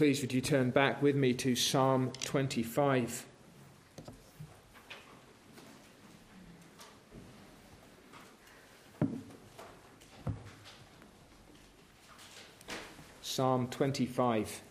Please would you turn back with me to Psalm 25. Psalm 25.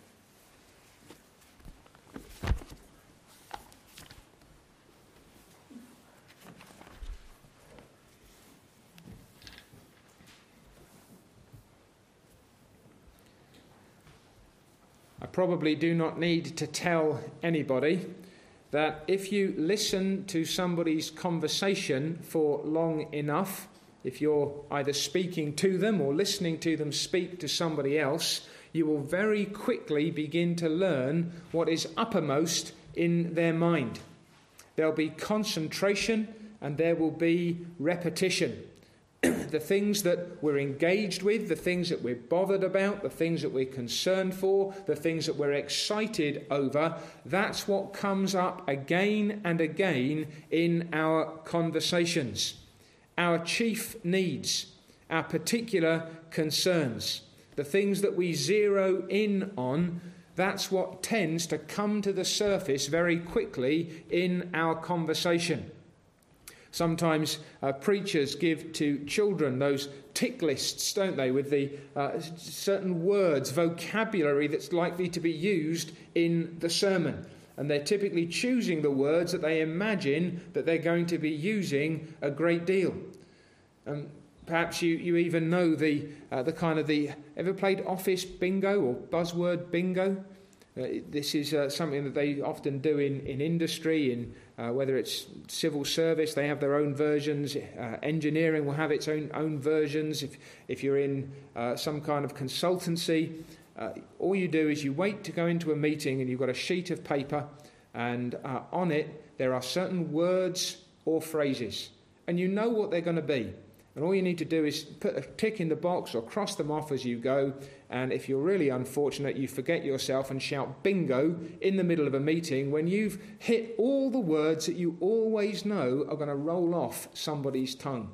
I probably do not need to tell anybody that if you listen to somebody's conversation for long enough, if you're either speaking to them or listening to them speak to somebody else, you will very quickly begin to learn what is uppermost in their mind. There'll be concentration and there will be repetition. The things that we're engaged with, the things that we're bothered about, the things that we're concerned for, the things that we're excited over, that's what comes up again and again in our conversations. Our chief needs, our particular concerns, the things that we zero in on, that's what tends to come to the surface very quickly in our conversation. Sometimes preachers give to children those tick lists, don't they, with the certain words, vocabulary that's likely to be used in the sermon. And they're typically choosing the words that they imagine that they're going to be using a great deal. Perhaps you even know the ever played office bingo or buzzword bingo? This is something that they often do in industry, whether it's civil service, they have their own versions. Engineering will have its own versions. If you're in some kind of consultancy, all you do is you wait to go into a meeting and you've got a sheet of paper, and on it there are certain words or phrases, and you know what they're going to be. And all you need to do is put a tick in the box or cross them off as you go. And if you're really unfortunate, you forget yourself and shout bingo in the middle of a meeting when you've hit all the words that you always know are going to roll off somebody's tongue.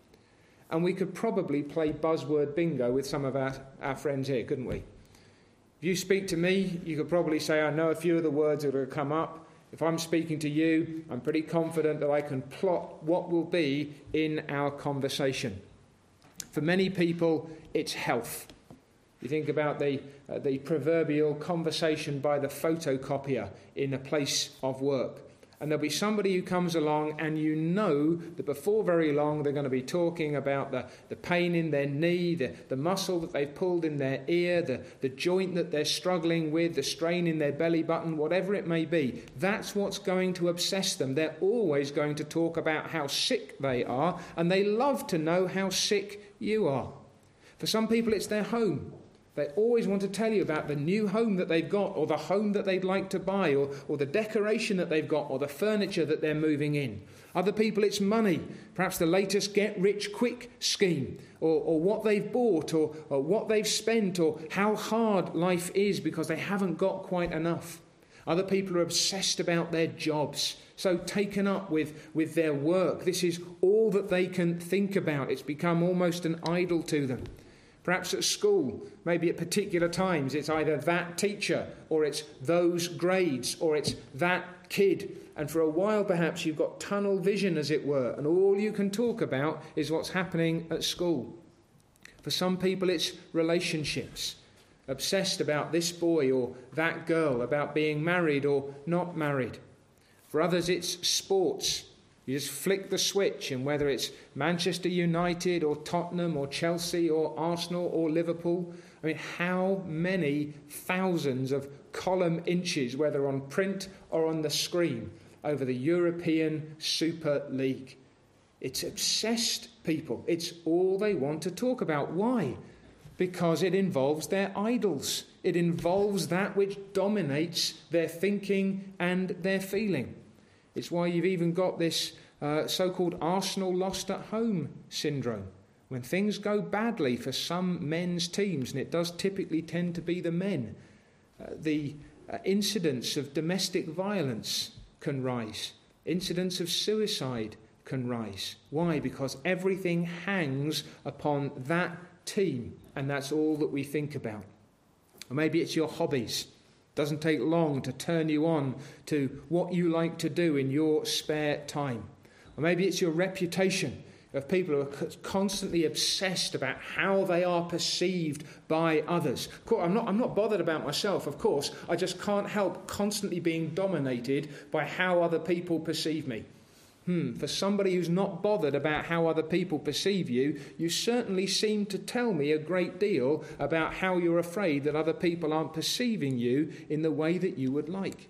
And we could probably play buzzword bingo with some of our friends here, couldn't we? If you speak to me, you could probably say, I know a few of the words that are going to come up. If I'm speaking to you, I'm pretty confident that I can plot what will be in our conversation. For many people, it's health. You think about the proverbial conversation by the photocopier in a place of work. And there'll be somebody who comes along and you know that before very long they're going to be talking about the pain in their knee, the muscle that they've pulled in their ear, the joint that they're struggling with, the strain in their belly button, whatever it may be. That's what's going to obsess them. They're always going to talk about how sick they are, and they love to know how sick you are. For some people, it's their home. They always want to tell you about the new home that they've got, or the home that they'd like to buy, or the decoration that they've got, or the furniture that they're moving in. Other people, it's money, perhaps the latest get-rich-quick scheme, or what they've bought, or what they've spent, or how hard life is because they haven't got quite enough. Other people are obsessed about their jobs, so taken up with their work. This is all that they can think about. It's become almost an idol to them. Perhaps at school, maybe at particular times, it's either that teacher, or it's those grades, or it's that kid. And for a while, perhaps, you've got tunnel vision, as it were, and all you can talk about is what's happening at school. For some people, it's relationships, obsessed about this boy or that girl, about being married or not married. For others, it's sports. You just flick the switch, and whether it's Manchester United or Tottenham or Chelsea or Arsenal or Liverpool, I mean, how many thousands of column inches, whether on print or on the screen, over the European Super League? It's obsessed people. It's all they want to talk about. Why? Because it involves their idols. It involves that which dominates their thinking and their feeling. It's why you've even got this so-called Arsenal lost at home syndrome. When things go badly for some men's teams, and it does typically tend to be the men, the incidence of domestic violence can rise. Incidents of suicide can rise. Why? Because everything hangs upon that team, and that's all that we think about. Or maybe it's your hobbies. Doesn't take long to turn you on to what you like to do in your spare time. Or maybe it's your reputation of people who are constantly obsessed about how they are perceived by others. Of course, I'm not bothered about myself, of course. I just can't help constantly being dominated by how other people perceive me. For somebody who's not bothered about how other people perceive you, you certainly seem to tell me a great deal about how you're afraid that other people aren't perceiving you in the way that you would like.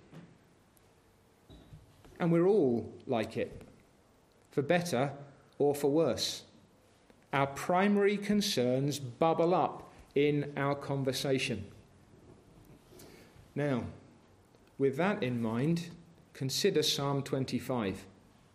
And we're all like it, for better or for worse. Our primary concerns bubble up in our conversation. Now, with that in mind, consider Psalm 25.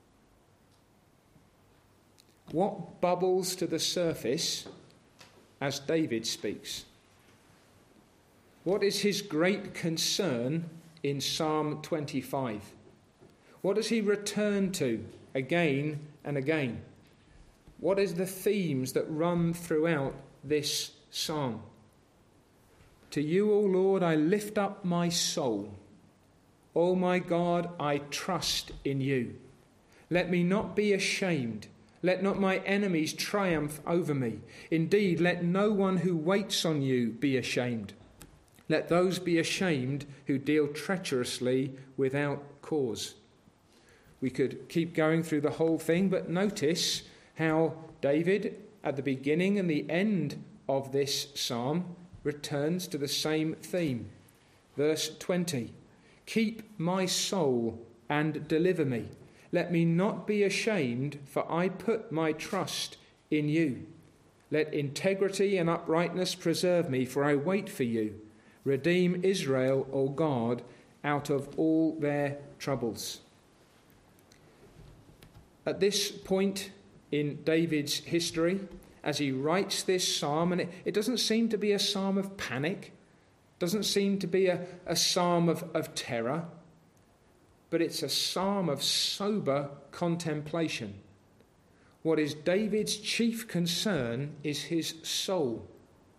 What bubbles to the surface as David speaks? What is his great concern in Psalm 25? What does he return to again and again? What is the themes that run throughout this psalm? To you, O Lord, I lift up my soul. O my God, I trust in you. Let me not be ashamed. Let not my enemies triumph over me. Indeed, let no one who waits on you be ashamed. Let those be ashamed who deal treacherously without cause. We could keep going through the whole thing, but notice how David, at the beginning and the end of this psalm, returns to the same theme. Verse 20, keep my soul and deliver me. Let me not be ashamed, for I put my trust in you. Let integrity and uprightness preserve me, for I wait for you. Redeem Israel, O God, out of all their troubles. At this point in David's history, as he writes this psalm, and it doesn't seem to be a psalm of panic, doesn't seem to be a psalm of terror, but it's a psalm of sober contemplation. What is David's chief concern is his soul.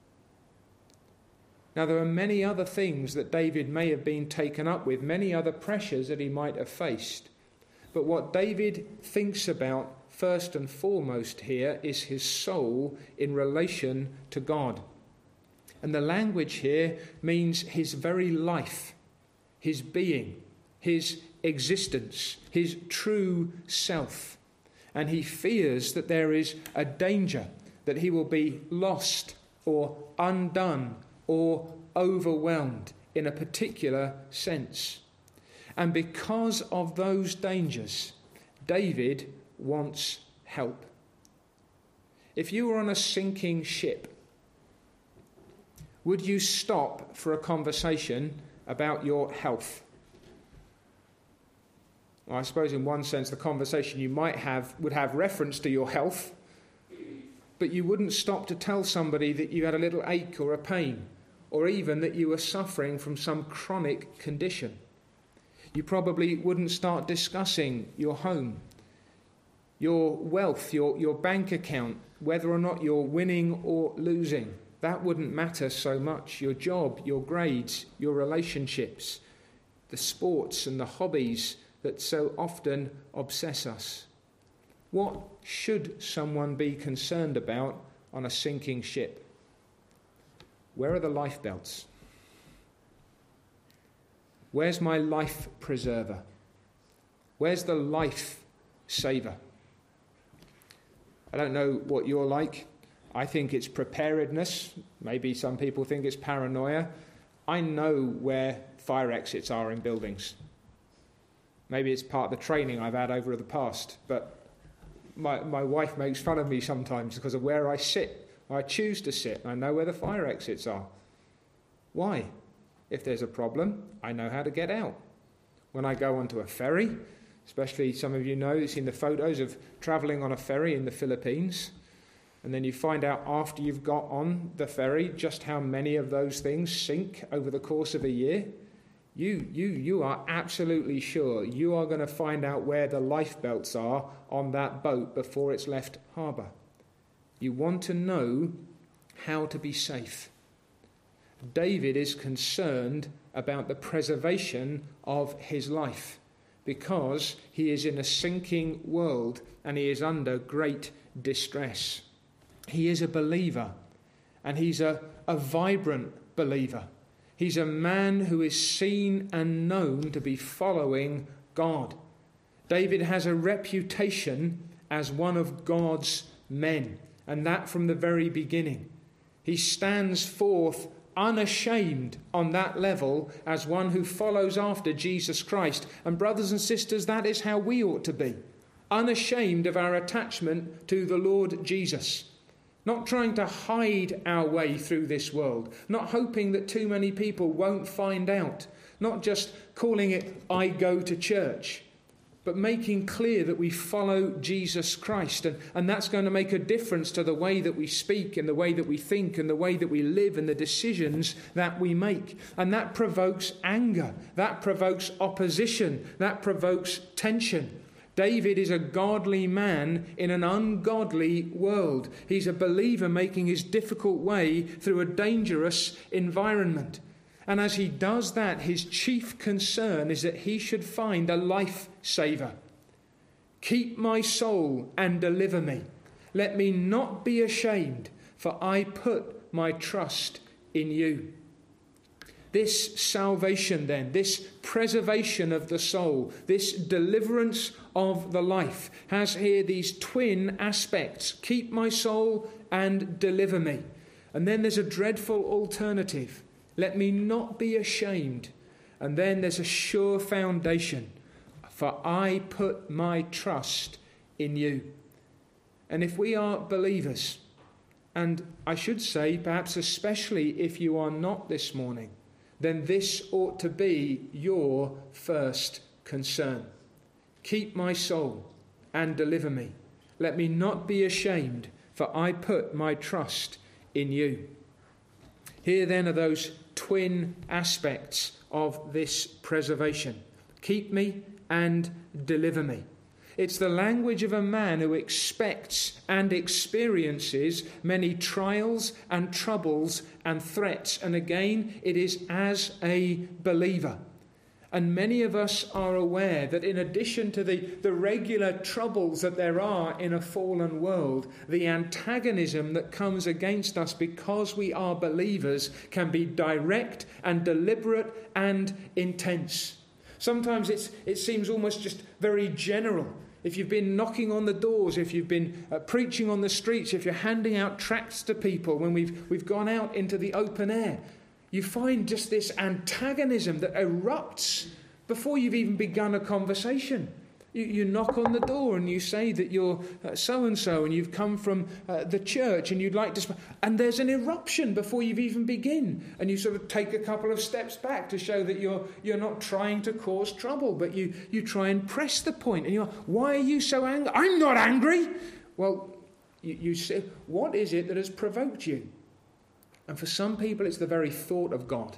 Now, there are many other things that David may have been taken up with, many other pressures that he might have faced. But what David thinks about first and foremost here is his soul in relation to God. And the language here means his very life, his being, his existence, his true self. And he fears that there is a danger that he will be lost or undone or overwhelmed in a particular sense. And because of those dangers, David wants help. If you were on a sinking ship, would you stop for a conversation about your health? Well, I suppose in one sense the conversation you might have would have reference to your health, but you wouldn't stop to tell somebody that you had a little ache or a pain, or even that you were suffering from some chronic condition. You probably wouldn't start discussing your home, your wealth, your bank account, whether or not you're winning or losing. That wouldn't matter so much. Your job, your grades, your relationships, the sports and the hobbies that so often obsess us. What should someone be concerned about on a sinking ship? Where are the life belts? Where's my life preserver? Where's the life saver? I don't know what you're like. I think it's preparedness. Maybe some people think it's paranoia. I know where fire exits are in buildings. Maybe it's part of the training I've had over the past, but my wife makes fun of me sometimes because of where I sit. I choose to sit, and I know where the fire exits are. Why? If there's a problem, I know how to get out. When I go onto a ferry, especially some of you know, you've seen the photos of travelling on a ferry in the Philippines, and then you find out after you've got on the ferry just how many of those things sink over the course of a year. You are absolutely sure you are going to find out where the lifebelts are on that boat before it's left harbour. You want to know how to be safe. David is concerned about the preservation of his life because he is in a sinking world and he is under great distress. He is a believer, and he's a vibrant believer. He's a man who is seen and known to be following God. David has a reputation as one of God's men, and that from the very beginning. He stands forth unashamed on that level as one who follows after Jesus Christ. And brothers and sisters, that is how we ought to be. Unashamed of our attachment to the Lord Jesus. Not trying to hide our way through this world. Not hoping that too many people won't find out. Not just calling it, I go to church. But making clear that we follow Jesus Christ. And that's going to make a difference to the way that we speak and the way that we think and the way that we live and the decisions that we make. And that provokes anger. That provokes opposition. That provokes tension. David is a godly man in an ungodly world. He's a believer making his difficult way through a dangerous environment. And as he does that, his chief concern is that he should find a life-saver. Keep my soul and deliver me. Let me not be ashamed, for I put my trust in you. This salvation then, this preservation of the soul, this deliverance of the life, has here these twin aspects. Keep my soul and deliver me. And then there's a dreadful alternative. Let me not be ashamed. And then there's a sure foundation. For I put my trust in you. And if we are believers, and I should say perhaps especially if you are not this morning, then this ought to be your first concern. Keep my soul and deliver me. Let me not be ashamed, for I put my trust in you. Here then are those twin aspects of this preservation. Keep me and deliver me. It's the language of a man who expects and experiences many trials and troubles and threats. And again, it is as a believer. And many of us are aware that in addition to the regular troubles that there are in a fallen world, the antagonism that comes against us because we are believers can be direct and deliberate and intense. Sometimes it seems almost just very general. If you've been knocking on the doors, if you've been preaching on the streets, if you're handing out tracts to people when we've gone out into the open air, you find just this antagonism that erupts before you've even begun a conversation. You knock on the door and you say that you're so-and-so and you've come from the church and you'd like to... And there's an eruption before you've even begin. And you sort of take a couple of steps back to show that you're not trying to cause trouble, but you try and press the point. And you're, why are you so angry? I'm not angry! Well, you say, what is it that has provoked you? And for some people, it's the very thought of God.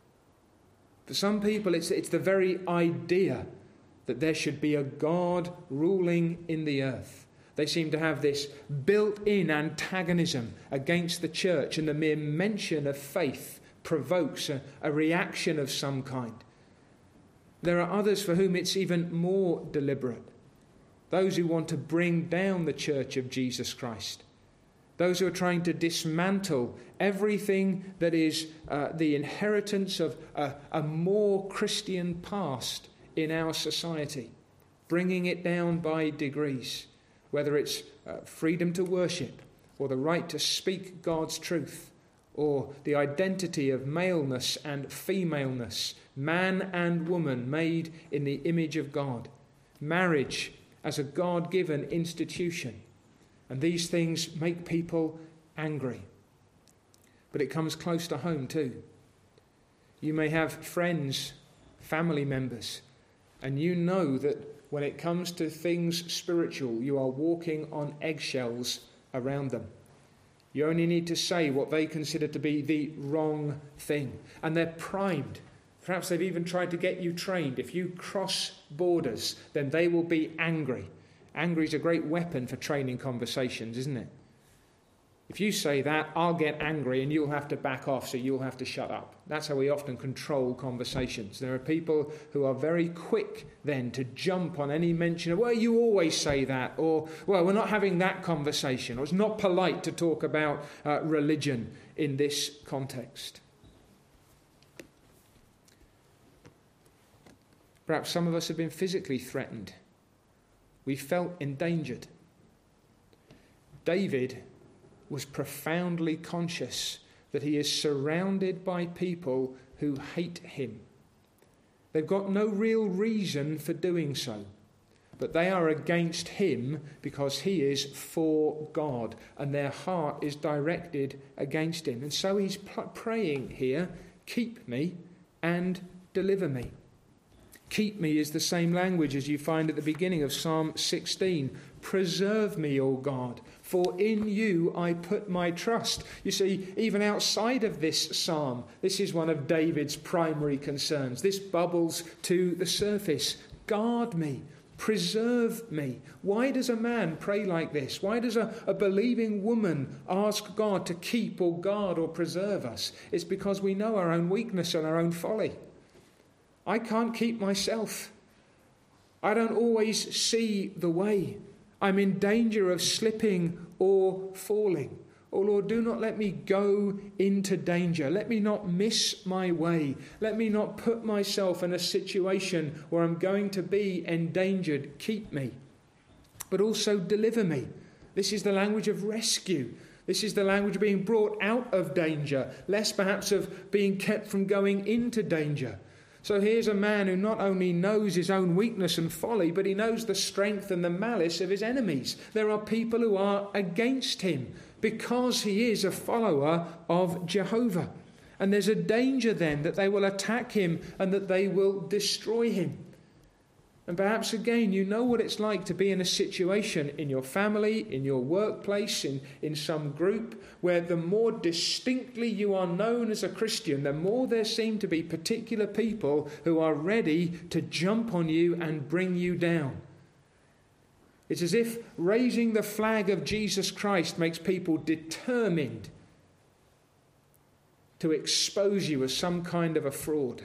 For some people, it's the very idea that there should be a God ruling in the earth. They seem to have this built-in antagonism against the church, and the mere mention of faith provokes a reaction of some kind. There are others for whom it's even more deliberate. Those who want to bring down the church of Jesus Christ. Those who are trying to dismantle everything that is the inheritance of a more Christian past in our society, bringing it down by degrees, whether it's freedom to worship or the right to speak God's truth or the identity of maleness and femaleness, man and woman made in the image of God, marriage as a God-given institution. And these things make people angry. But it comes close to home too. You may have friends, family members, and you know that when it comes to things spiritual, you are walking on eggshells around them. You only need to say what they consider to be the wrong thing. And they're primed. Perhaps they've even tried to get you trained. If you cross borders, then they will be angry. Angry is a great weapon for training conversations, isn't it? If you say that, I'll get angry and you'll have to back off, so you'll have to shut up. That's how we often control conversations. There are people who are very quick then to jump on any mention of, well, you always say that, or, well, we're not having that conversation, or it's not polite to talk about religion in this context. Perhaps some of us have been physically threatened. We felt endangered. David was profoundly conscious that he is surrounded by people who hate him. They've got no real reason for doing so, but they are against him because he is for God, and their heart is directed against him. And so he's praying here, keep me and deliver me. Keep me is the same language as you find at the beginning of Psalm 16. Preserve me, O God, for in you I put my trust. You see, even outside of this psalm, this is one of David's primary concerns. This bubbles to the surface. Guard me, preserve me. Why does a man pray like this? Why does a believing woman ask God to keep or guard or preserve us? It's because we know our own weakness and our own folly. I can't keep myself. I don't always see the way. I'm in danger of slipping or falling. Oh Lord, do not let me go into danger. Let me not miss my way. Let me not put myself in a situation where I'm going to be endangered. Keep me. But also deliver me. This is the language of rescue. This is the language of being brought out of danger, less perhaps of being kept from going into danger. So here's a man who not only knows his own weakness and folly, but he knows the strength and the malice of his enemies. There are people who are against him because he is a follower of Jehovah. And there's a danger then that they will attack him and that they will destroy him. And perhaps again, you know what it's like to be in a situation in your family, in your workplace, in some group, where the more distinctly you are known as a Christian, the more there seem to be particular people who are ready to jump on you and bring you down. It's as if raising the flag of Jesus Christ makes people determined to expose you as some kind of a fraud.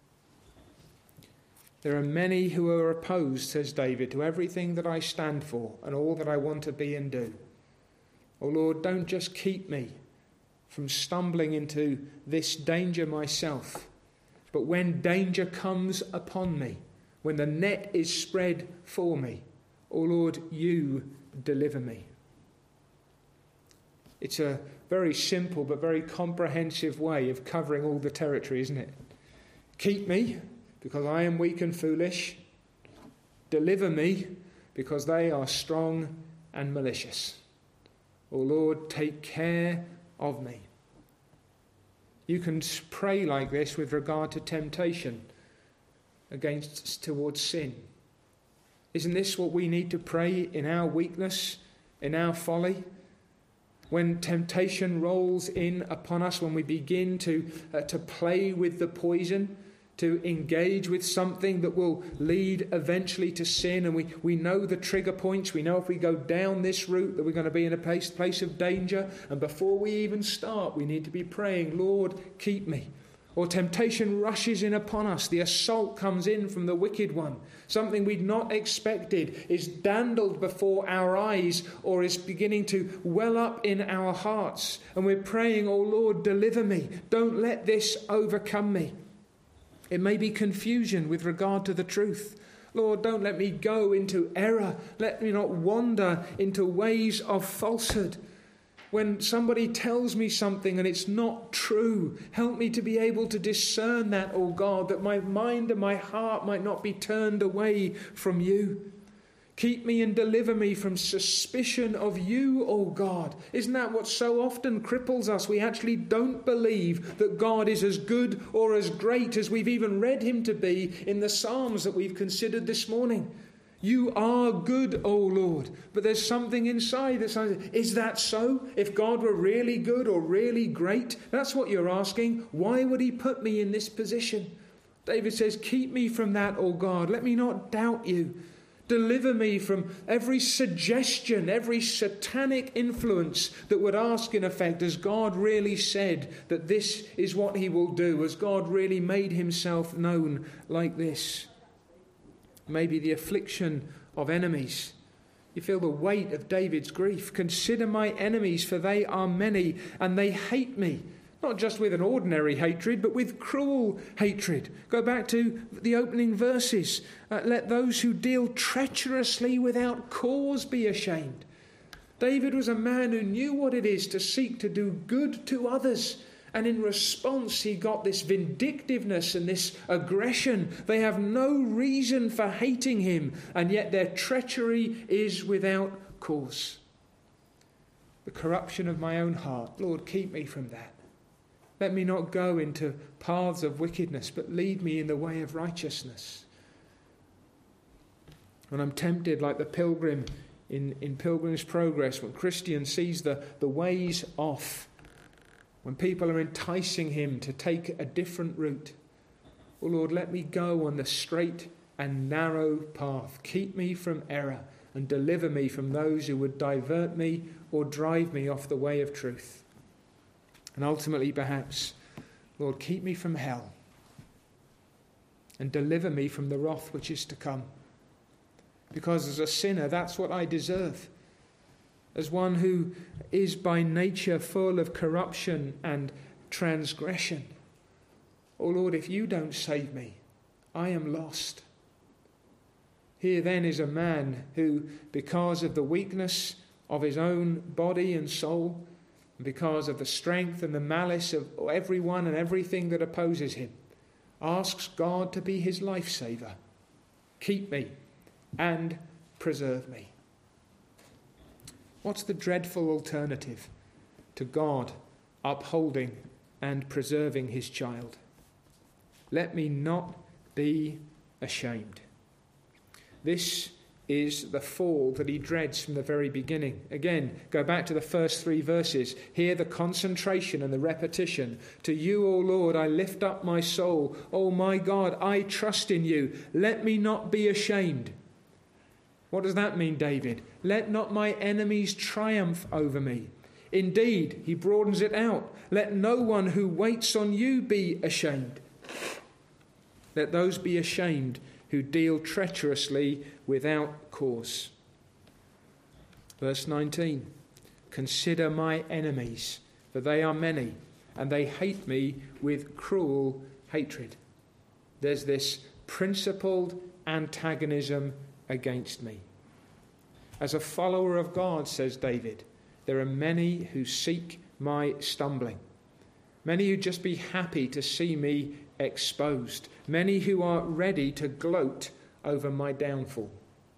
There are many who are opposed, says David, to everything that I stand for and all that I want to be and do. Oh Lord, don't just keep me from stumbling into this danger myself, but when danger comes upon me, when the net is spread for me, oh Lord, you deliver me. It's a very simple but very comprehensive way of covering all the territory, isn't it? Keep me, because I am weak and foolish. Deliver me, because they are strong and malicious. O Lord, take care of me. You can pray like this with regard to temptation towards sin. Isn't this what we need to pray in our weakness, in our folly? When temptation rolls in upon us, when we begin to play with the poison, to engage with something that will lead eventually to sin, and we know the trigger points. We know if we go down this route that we're going to be in a place of danger, and before we even start we need to be praying, Lord, keep me. Or temptation rushes in upon us, the assault comes in from the wicked one, something we'd not expected is dandled before our eyes or is beginning to well up in our hearts, and we're praying, oh Lord, deliver me, don't let this overcome me. It may be confusion with regard to the truth. Lord, don't let me go into error. Let me not wander into ways of falsehood. When somebody tells me something and it's not true, help me to be able to discern that, oh God, that my mind and my heart might not be turned away from you. Keep me and deliver me from suspicion of you, O God. Isn't that what so often cripples us? We actually don't believe that God is as good or as great as we've even read him to be in the Psalms that we've considered this morning. You are good, O Lord. But there's something inside that says, is that so? If God were really good or really great, that's what you're asking. Why would he put me in this position? David says, keep me from that, O God. Let me not doubt you. Deliver me from every suggestion, every satanic influence that would ask, in effect, has God really said that this is what he will do? Has God really made himself known like this? Maybe the affliction of enemies. You feel the weight of David's grief. Consider my enemies, for they are many, and they hate me. Not just with an ordinary hatred, but with cruel hatred. Go back to the opening verses. Let those who deal treacherously without cause be ashamed. David was a man who knew what it is to seek to do good to others. And in response, he got this vindictiveness and this aggression. They have no reason for hating him, and yet their treachery is without cause. The corruption of my own heart, Lord, keep me from that. Let me not go into paths of wickedness, but lead me in the way of righteousness. When I'm tempted like the pilgrim in Pilgrim's Progress, when Christian sees the ways off, when people are enticing him to take a different route, oh Lord, let me go on the straight and narrow path. Keep me from error and deliver me from those who would divert me or drive me off the way of truth. And ultimately, perhaps, Lord, keep me from hell and deliver me from the wrath which is to come. Because as a sinner, that's what I deserve. As one who is by nature full of corruption and transgression. Oh Lord, if you don't save me, I am lost. Here then is a man who, because of the weakness of his own body and soul, because of the strength and the malice of everyone and everything that opposes him, asks God to be his lifesaver. Keep me and preserve me. What's the dreadful alternative to God upholding and preserving his child? Let me not be ashamed. This is the fall that he dreads from the very beginning. Again, go back to the first 3 verses. Hear the concentration and the repetition. To you, O Lord, I lift up my soul. O my God, I trust in you. Let me not be ashamed. What does that mean, David? Let not my enemies triumph over me. Indeed, he broadens it out. Let no one who waits on you be ashamed. Let those be ashamed who deal treacherously without cause. Verse 19. Consider my enemies, for they are many, and they hate me with cruel hatred. There's this principled antagonism against me. As a follower of God, says David, there are many who seek my stumbling. Many who'd just be happy to see me exposed. Many who are ready to gloat over my downfall.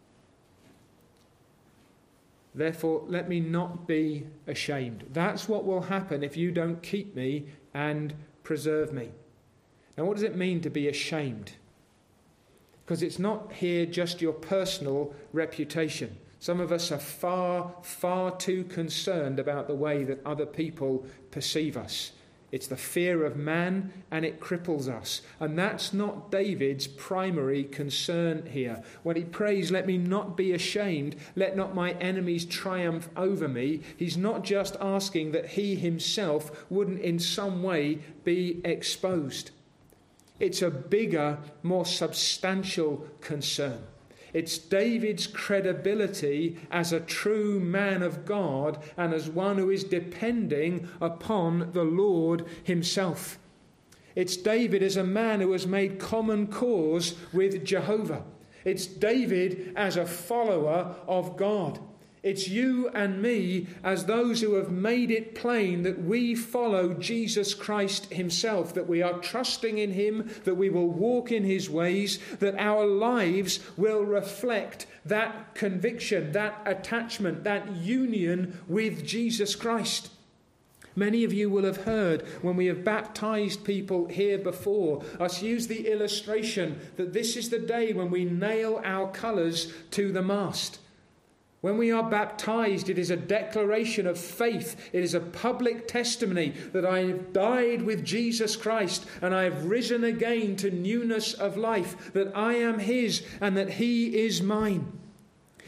Therefore, let me not be ashamed. That's what will happen if you don't keep me and preserve me. Now, what does it mean to be ashamed? Because it's not here just your personal reputation. Some of us are far, far too concerned about the way that other people perceive us. It's the fear of man, and it cripples us. And that's not David's primary concern here. When he prays, let me not be ashamed, let not my enemies triumph over me, he's not just asking that he himself wouldn't in some way be exposed. It's a bigger, more substantial concern. It's David's credibility as a true man of God and as one who is depending upon the Lord himself. It's David as a man who has made common cause with Jehovah. It's David as a follower of God. It's you and me as those who have made it plain that we follow Jesus Christ himself, that we are trusting in him, that we will walk in his ways, that our lives will reflect that conviction, that attachment, that union with Jesus Christ. Many of you will have heard when we have baptized people here before us use the illustration that this is the day when we nail our colours to the mast. When we are baptized, it is a declaration of faith. It is a public testimony that I have died with Jesus Christ and I have risen again to newness of life, that I am his and that he is mine.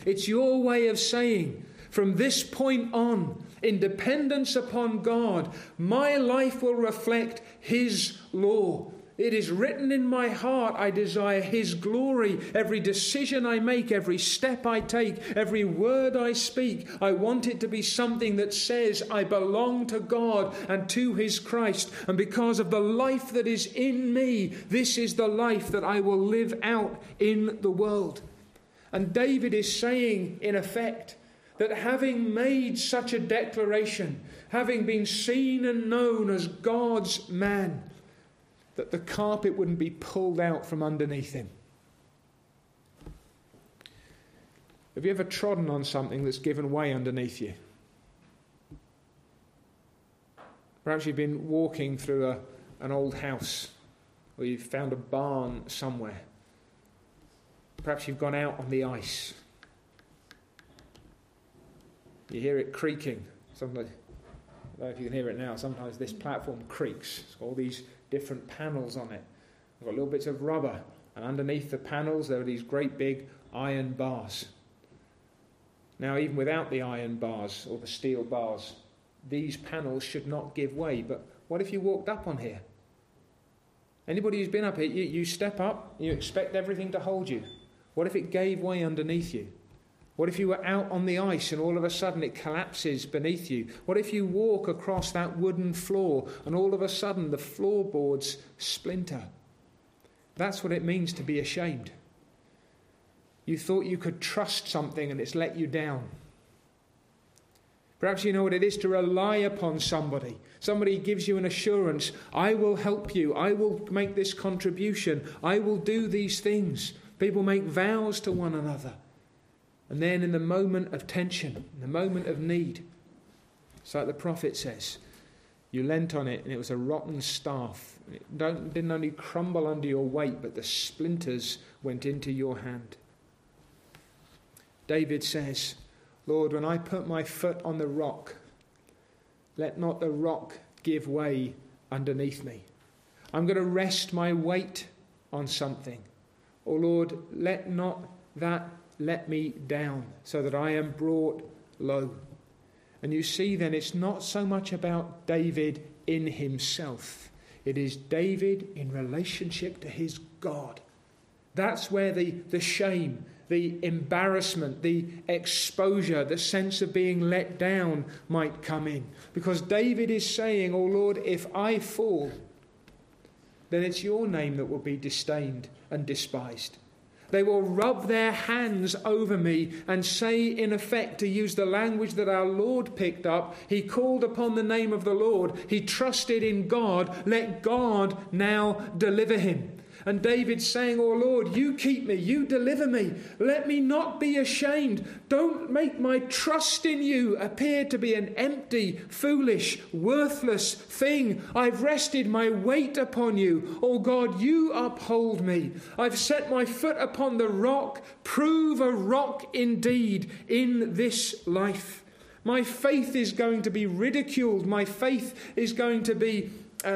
It's your way of saying, from this point on, in dependence upon God, my life will reflect His law. It is written in my heart, I desire His glory. Every decision I make, every step I take, every word I speak, I want it to be something that says I belong to God and to His Christ. And because of the life that is in me, this is the life that I will live out in the world. And David is saying, in effect, that having made such a declaration, having been seen and known as God's man, that the carpet wouldn't be pulled out from underneath him. Have you ever trodden on something that's given way underneath you? Perhaps you've been walking through an old house, or you've found a barn somewhere. Perhaps you've gone out on the ice. You hear it creaking. Sometimes, I don't know if you can hear it now. Sometimes this platform creaks. It's got all these different panels on it. We've got little bits of rubber, and underneath the panels there are these great big iron bars. Now, even without the iron bars or the steel bars, these panels should not give way. But what if you walked up on here? Anybody who's been up here, you step up, you expect everything to hold you. What if it gave way underneath you? What if you were out on the ice and all of a sudden it collapses beneath you? What if you walk across that wooden floor and all of a sudden the floorboards splinter? That's what it means to be ashamed. You thought you could trust something and it's let you down. Perhaps you know what it is to rely upon somebody. Somebody gives you an assurance, I will help you, I will make this contribution, I will do these things. People make vows to one another. And then in the moment of tension, in the moment of need, it's like the prophet says, you leant on it and it was a rotten staff. It didn't only crumble under your weight, but the splinters went into your hand. David says, Lord, when I put my foot on the rock, let not the rock give way underneath me. I'm going to rest my weight on something. Oh Lord, let not that let me down so that I am brought low. And you see then, it's not so much about David in himself. It is David in relationship to his God. That's where the shame, the embarrassment, the exposure, the sense of being let down might come in. Because David is saying, oh Lord, if I fall, then it's your name that will be disdained and despised. They will rub their hands over me and say, in effect, to use the language that our Lord picked up, he called upon the name of the Lord. He trusted in God. Let God now deliver him. And David's saying, oh Lord, you keep me, you deliver me. Let me not be ashamed. Don't make my trust in you appear to be an empty, foolish, worthless thing. I've rested my weight upon you. Oh God, you uphold me. I've set my foot upon the rock. Prove a rock indeed in this life. My faith is going to be ridiculed. My faith is going to be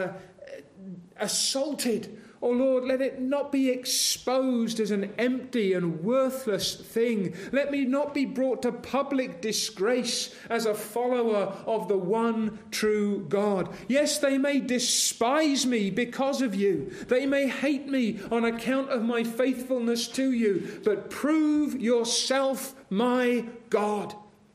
assaulted. Oh Lord, let it not be exposed as an empty and worthless thing. Let me not be brought to public disgrace as a follower of the one true God. Yes, they may despise me because of you. They may hate me on account of my faithfulness to you. But prove yourself my God.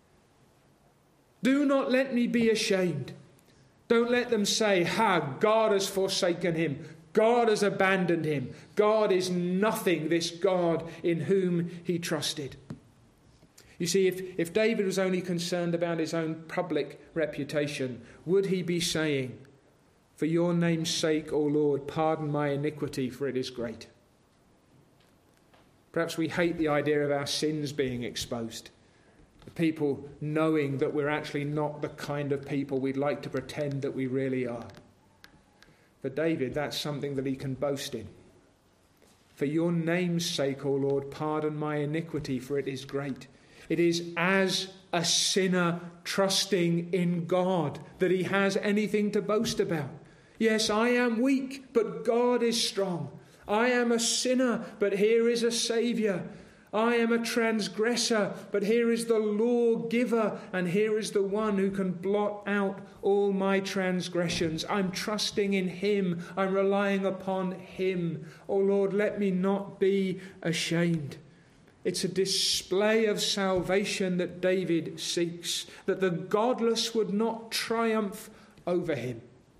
Do not let me be ashamed. Don't let them say, God has forsaken him. God has abandoned him. God is nothing, this God in whom he trusted. You see, if David was only concerned about his own public reputation, would he be saying, for your name's sake, O Lord, pardon my iniquity, for it is great? Perhaps we hate the idea of our sins being exposed. The people knowing that we're actually not the kind of people we'd like to pretend that we really are. For David, that's something that he can boast in. For your name's sake, O Lord, pardon my iniquity, for it is great. It is as a sinner trusting in God that he has anything to boast about. Yes, I am weak, but God is strong. I am a sinner, but here is a Saviour. I am a transgressor, but here is the lawgiver, and here is the one who can blot out all my transgressions. I'm trusting in him. I'm relying upon him. Oh Lord, let me not be ashamed. It's a display of salvation that David seeks, that the godless would not triumph over him.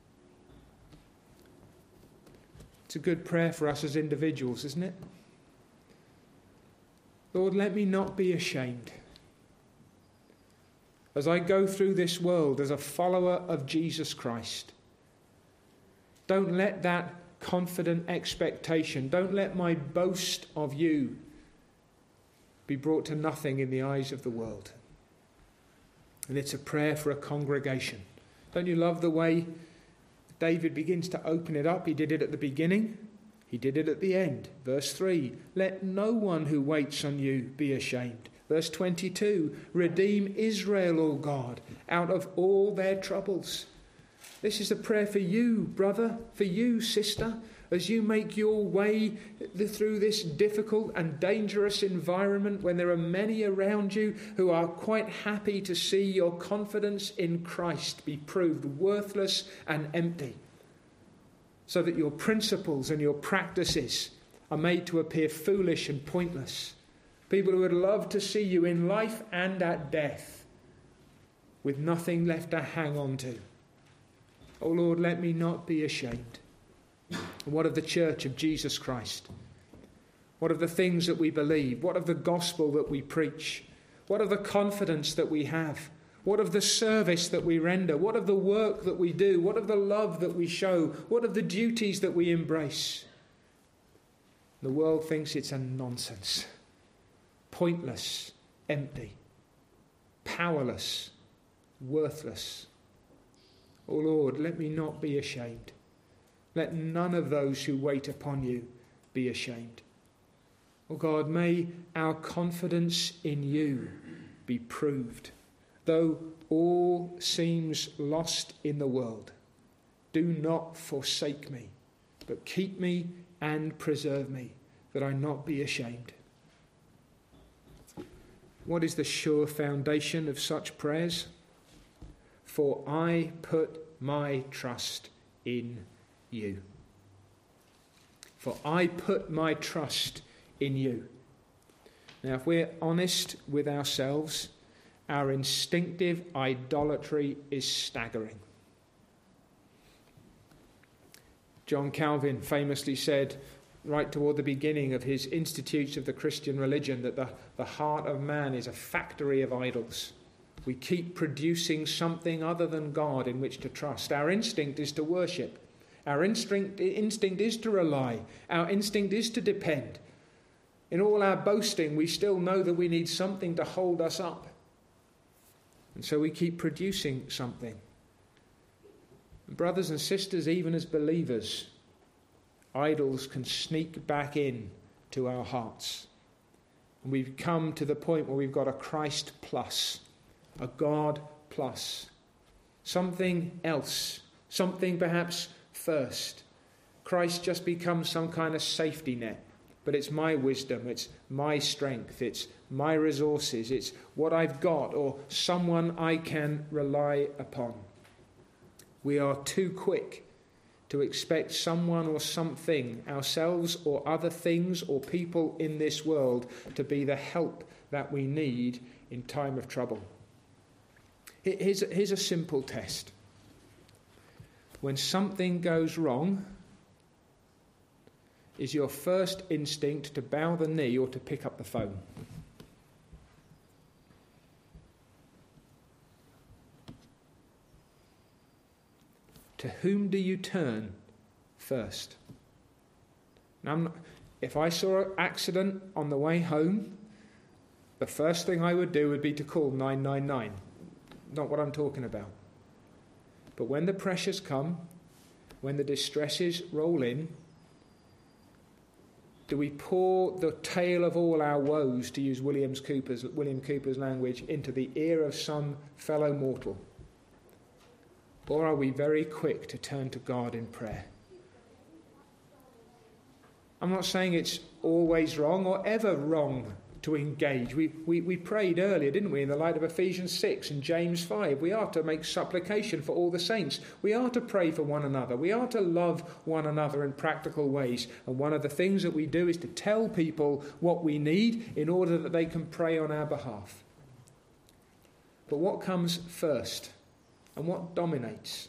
It's a good prayer for us as individuals, isn't it? Lord, let me not be ashamed. As I go through this world as a follower of Jesus Christ, don't let that confident expectation, don't let my boast of you be brought to nothing in the eyes of the world. And it's a prayer for a congregation. Don't you love the way David begins to open it up? He did it at the beginning. He did it at the end. Verse 3, let no one who waits on you be ashamed. Verse 22, redeem Israel, O God, out of all their troubles. This is a prayer for you, brother, for you, sister, as you make your way through this difficult and dangerous environment when there are many around you who are quite happy to see your confidence in Christ be proved worthless and empty, so that your principles and your practices are made to appear foolish and pointless. People who would love to see you in life and at death with nothing left to hang on to. Oh Lord, let me not be ashamed. What of the church of Jesus Christ? What of the things that we believe? What of the gospel that we preach? What of the confidence that we have? What of the service that we render? What of the work that we do? What of the love that we show? What of the duties that we embrace? The world thinks it's a nonsense, pointless, empty, powerless, worthless. Oh Lord, let me not be ashamed. Let none of those who wait upon you be ashamed. Oh God, may our confidence in you be proved. Though all seems lost in the world, do not forsake me, but keep me and preserve me, that I not be ashamed. What is the sure foundation of such prayers? For I put my trust in you. For I put my trust in you. Now, if we're honest with ourselves, our instinctive idolatry is staggering. John Calvin famously said, right toward the beginning of his Institutes of the Christian Religion, that the heart of man is a factory of idols. We keep producing something other than God in which to trust. Our instinct is to worship. Our instinct is to rely. Our instinct is to depend. In all our boasting, we still know that we need something to hold us up. And so we keep producing something. Brothers and sisters, even as believers, idols can sneak back in to our hearts. And we've come to the point where we've got a Christ plus, a God plus, something else, something perhaps first. Christ just becomes some kind of safety net. But it's my wisdom, it's my strength, it's my resources, it's what I've got or someone I can rely upon. We are too quick to expect someone or something, ourselves or other things or people in this world, to be the help that we need in time of trouble. Here's a simple test. When something goes wrong, is your first instinct to bow the knee or to pick up the phone? To whom do you turn first? Now, if I saw an accident on the way home, the first thing I would do would be to call 999. Not what I'm talking about. But when the pressures come, when the distresses roll in, do we pour the tale of all our woes, to use William Cooper's language, into the ear of some fellow mortal? Or are we very quick to turn to God in prayer? I'm not saying it's always wrong or ever wrong to engage. We prayed earlier, didn't we, in the light of Ephesians 6 and James 5. We are to make supplication for all the saints. We are to pray for one another. We are to love one another in practical ways. And one of the things that we do is to tell people what we need in order that they can pray on our behalf. But what comes first and what dominates?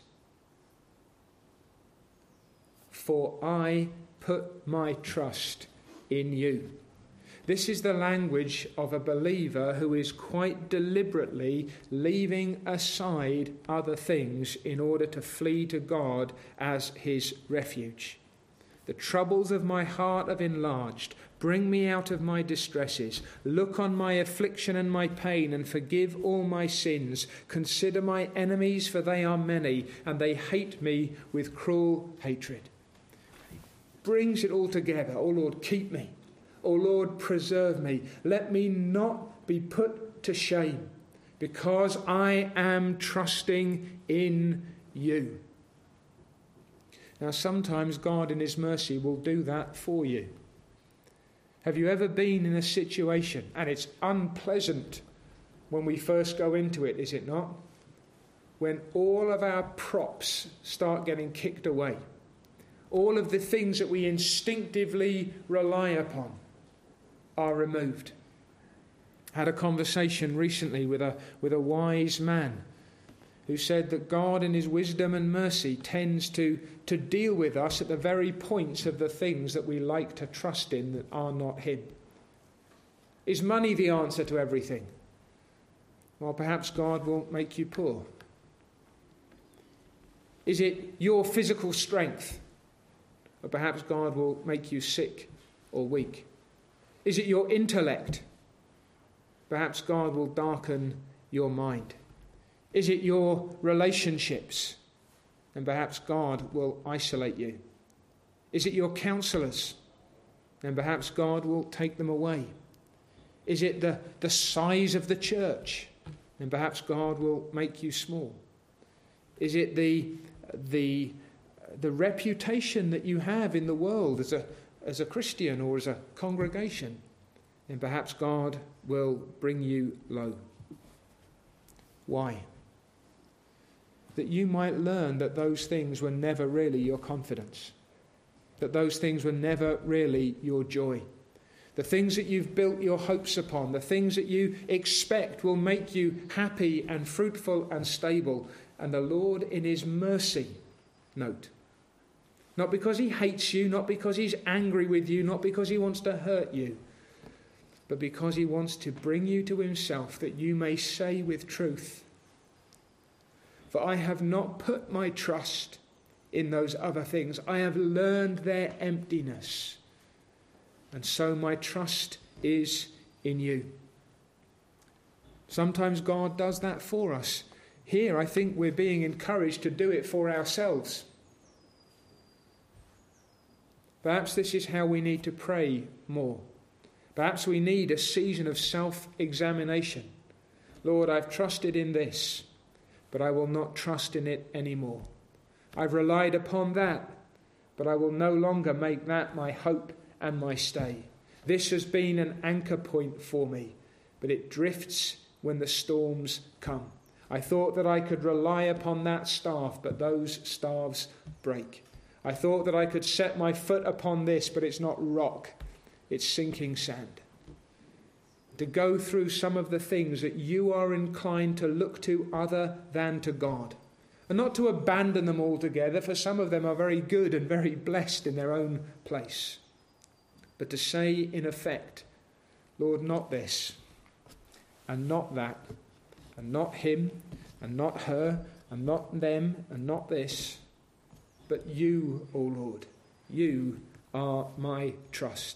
For I put my trust in you. This is the language of a believer who is quite deliberately leaving aside other things in order to flee to God as his refuge. The troubles of my heart have enlarged. Bring me out of my distresses. Look on my affliction and my pain and forgive all my sins. Consider my enemies, for they are many, and they hate me with cruel hatred. Brings it all together. Oh Lord, keep me. Oh Lord, preserve me. Let me not be put to shame, because I am trusting in you. Now, sometimes God in his mercy will do that for you. Have you ever been in a situation, and it's unpleasant when we first go into it, is it not? When all of our props start getting kicked away. All of the things that we instinctively rely upon are removed. I had a conversation recently with a wise man who said that God in his wisdom and mercy tends to deal with us at the very points of the things that we like to trust in that are not him. Is money the answer to everything? Well, perhaps God will make you poor. Is it your physical strength? Or perhaps God will make you sick or weak. Is it your intellect? Perhaps God will darken your mind. Is it your relationships? And perhaps God will isolate you. Is it your counselors? And perhaps God will take them away. Is it the size of the church? And perhaps God will make you small. Is it the reputation that you have in the world as a Christian or as a congregation? And perhaps God will bring you low. Why? That you might learn that those things were never really your confidence. That those things were never really your joy. The things that you've built your hopes upon, the things that you expect will make you happy and fruitful and stable. And the Lord in his mercy, note, not because he hates you, not because he's angry with you, not because he wants to hurt you, but because he wants to bring you to himself, that you may say with truth, for I have not put my trust in those other things. I have learned their emptiness, and so my trust is in you. Sometimes God does that for us. Here, I think we're being encouraged to do it for ourselves. Perhaps this is how we need to pray more. Perhaps we need a season of self-examination. Lord, I've trusted in this, but I will not trust in it anymore. I've relied upon that, but I will no longer make that my hope and my stay. This has been an anchor point for me, but it drifts when the storms come. I thought that I could rely upon that staff, but those staves break. I thought that I could set my foot upon this, but it's not rock, it's sinking sand. To go through some of the things that you are inclined to look to other than to God. And not to abandon them altogether, for some of them are very good and very blessed in their own place. But to say in effect, Lord, not this, and not that, and not him, and not her, and not them, and not this, but you, O Lord, you are my trust.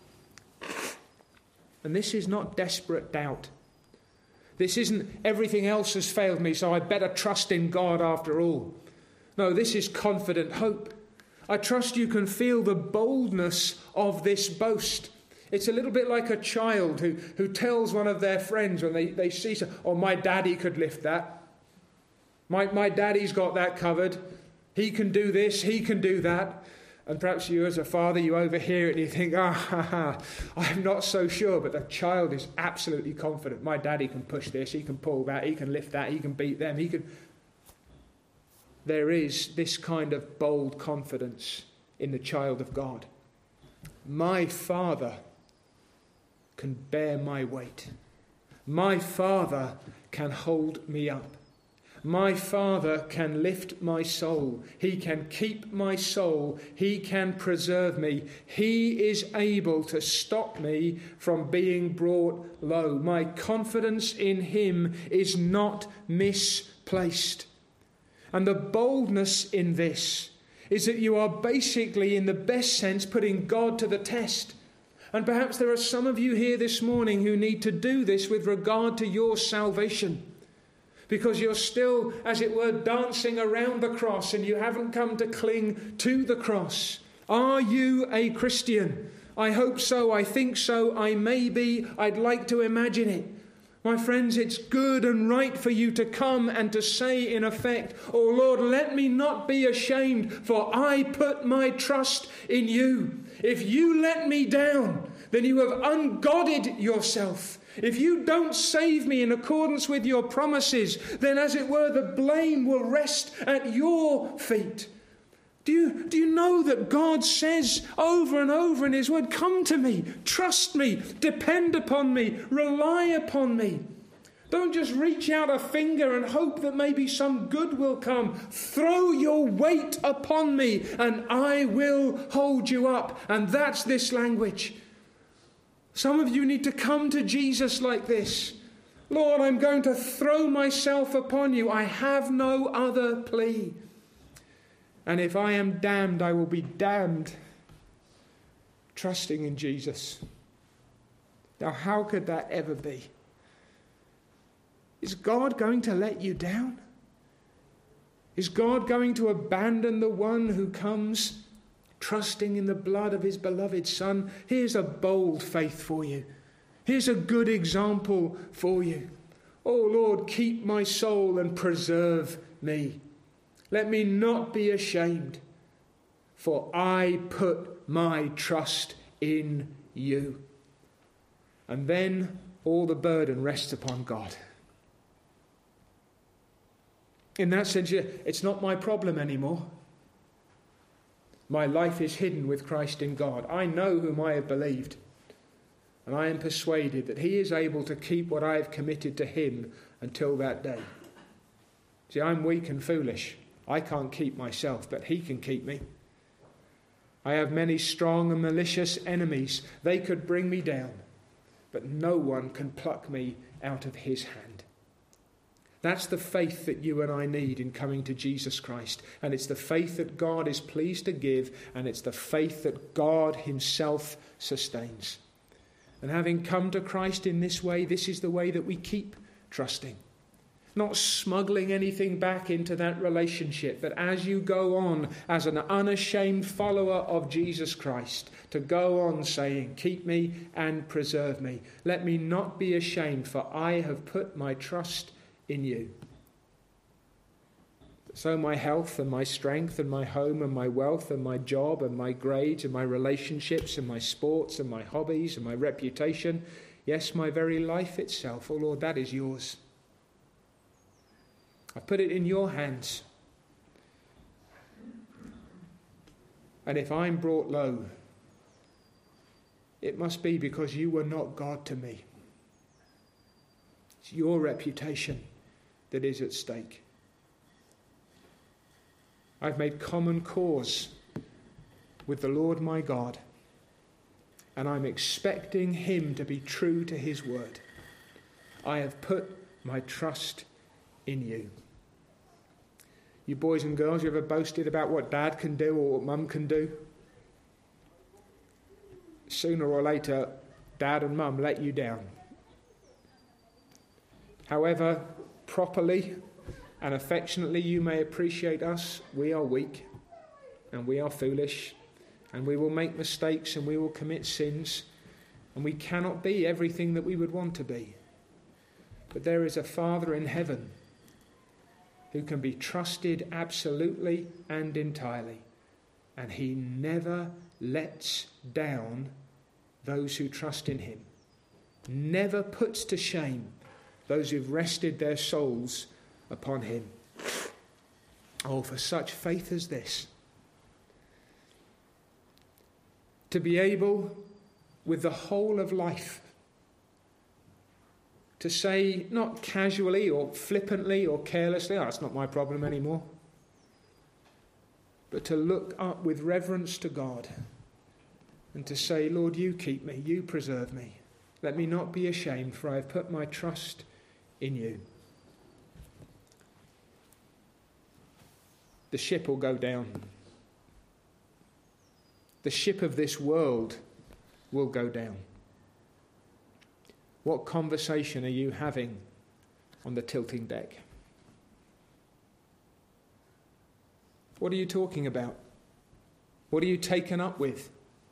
And this is not desperate doubt. This isn't everything else has failed me, so I better trust in God after all. No, this is confident hope. I trust you can feel the boldness of this boast. It's a little bit like a child who tells one of their friends when they see, oh, my daddy could lift that. My daddy's got that covered. He can do this, he can do that. And perhaps you as a father, you overhear it and you think, I'm not so sure. But the child is absolutely confident. My daddy can push this, he can pull that, he can lift that, he can beat them, he can... There is this kind of bold confidence in the child of God. My Father can bear my weight. My Father can hold me up. My Father can lift my soul. He can keep my soul. He can preserve me. He is able to stop me from being brought low. My confidence in him is not misplaced. And the boldness in this is that you are basically, in the best sense, putting God to the test. And perhaps there are some of you here this morning who need to do this with regard to your salvation. Because you're still, as it were, dancing around the cross and you haven't come to cling to the cross. Are you a Christian? I hope so. I think so. I may be. I'd like to imagine it. My friends, it's good and right for you to come and to say in effect, "Oh Lord, let me not be ashamed, for I put my trust in you." If you let me down, then you have ungodded yourself. If you don't save me in accordance with your promises, then as it were, the blame will rest at your feet. Do you know that God says over and over in his word, come to me, trust me, depend upon me, rely upon me. Don't just reach out a finger and hope that maybe some good will come. Throw your weight upon me and I will hold you up. And that's this language. Some of you need to come to Jesus like this. Lord, I'm going to throw myself upon you. I have no other plea. And if I am damned, I will be damned, trusting in Jesus. Now, how could that ever be? Is God going to let you down? Is God going to abandon the one who comes trusting in the blood of his beloved Son? Here's a bold faith for you. Here's a good example for you. Oh Lord, keep my soul and preserve me. Let me not be ashamed, for I put my trust in you. And then all the burden rests upon God. In that sense, it's not my problem anymore. My life is hidden with Christ in God. I know whom I have believed, and I am persuaded that he is able to keep what I have committed to him until that day. See, I'm weak and foolish. I can't keep myself, but he can keep me. I have many strong and malicious enemies. They could bring me down, but no one can pluck me out of his hand. That's the faith that you and I need in coming to Jesus Christ. And it's the faith that God is pleased to give, and it's the faith that God himself sustains. And having come to Christ in this way, this is the way that we keep trusting. Not smuggling anything back into that relationship, but as you go on as an unashamed follower of Jesus Christ, to go on saying, keep me and preserve me. Let me not be ashamed, for I have put my trust in you. So my health and my strength and my home and my wealth and my job and my grades and my relationships and my sports and my hobbies and my reputation, yes, my very life itself, oh Lord, that is yours. I put it in your hands. And if I'm brought low, it must be because you were not God to me. It's your reputation that is at stake. I've made common cause with the Lord my God, and I'm expecting him to be true to his word. I have put my trust in you. You boys and girls, you ever boasted about what dad can do or what mum can do? Sooner or later, dad and mum let you down. However properly and affectionately you may appreciate us, we are weak and we are foolish and we will make mistakes and we will commit sins and we cannot be everything that we would want to be. But there is a Father in heaven who can be trusted absolutely and entirely. and he never lets down those who trust in him. Never puts to shame those who've rested their souls upon him. Oh, for such faith as this, to be able, with the whole of life, to say, not casually or flippantly or carelessly, "Oh, it's not my problem anymore," but to look up with reverence to God and to say, "Lord, you keep me, you preserve me. Let me not be ashamed, for I have put my trust in you." The ship will go down. The ship of this world will go down. What conversation are you having on the tilting deck? What are you talking about? What are you taken up with?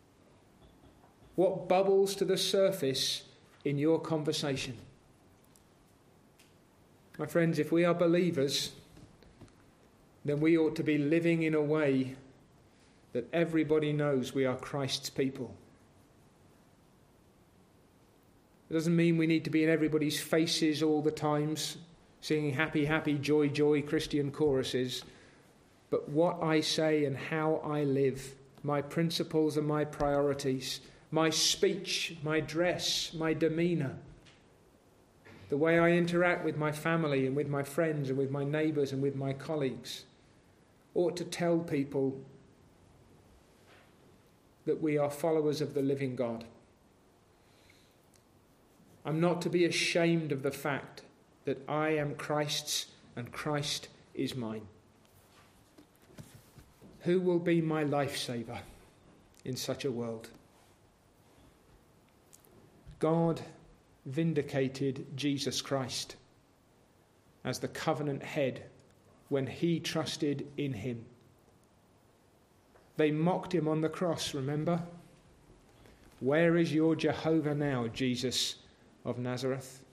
What bubbles to the surface in your conversation? My friends, if we are believers, then we ought to be living in a way that everybody knows we are Christ's people. It doesn't mean we need to be in everybody's faces all the times, singing happy, happy, joy, joy Christian choruses. But what I say and how I live, my principles and my priorities, my speech, my dress, my demeanour, the way I interact with my family and with my friends and with my neighbours and with my colleagues, ought to tell people that we are followers of the living God. I'm not to be ashamed of the fact that I am Christ's and Christ is mine. Who will be my lifesaver in such a world? God vindicated Jesus Christ as the covenant head when he trusted in him. They mocked him on the cross, remember? Where is your Jehovah now, Jesus of Nazareth?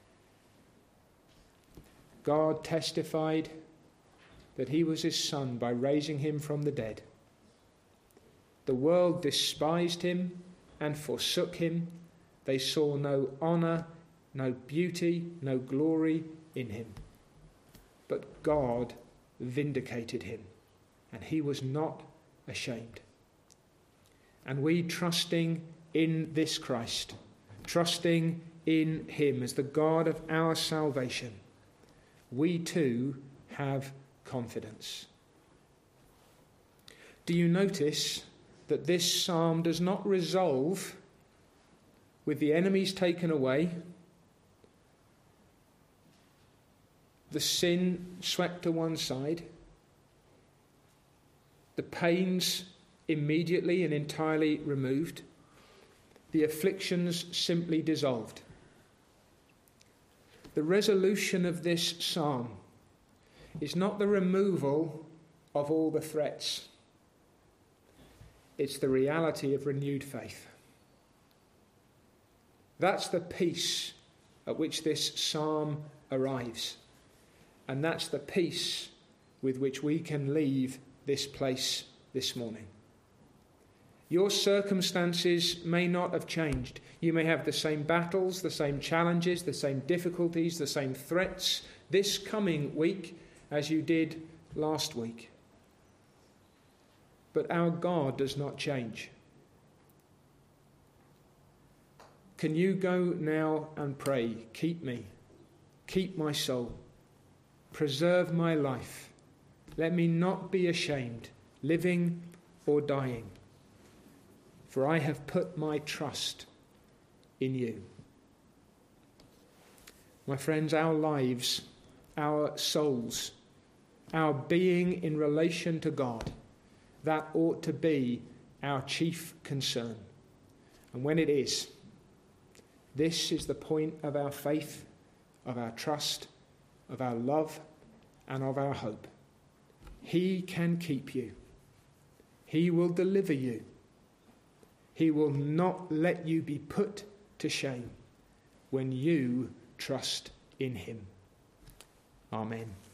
God testified that he was his son by raising him from the dead. The world despised him and forsook him. They saw no honour, no beauty, no glory in him. But God vindicated him, and he was not ashamed. And we, trusting in this Christ, trusting in him as the God of our salvation, we too have confidence. Do you notice that this psalm does not resolve with the enemies taken away, the sin swept to one side, the pains immediately and entirely removed, the afflictions simply dissolved? The resolution of this psalm is not the removal of all the threats. It's the reality of renewed faith. That's the peace at which this psalm arrives. And that's the peace with which we can leave this place this morning. Your circumstances may not have changed. You may have the same battles, the same challenges, the same difficulties, the same threats this coming week as you did last week. But our God does not change. Can you go now and pray, keep me, keep my soul, preserve my life, let me not be ashamed, living or dying, for I have put my trust in you. My friends, our lives, our souls, our being in relation to God, that ought to be our chief concern. And when it is, this is the point of our faith, of our trust, of our love, and of our hope. He can keep you. He will deliver you. He will not let you be put to shame when you trust in him. Amen.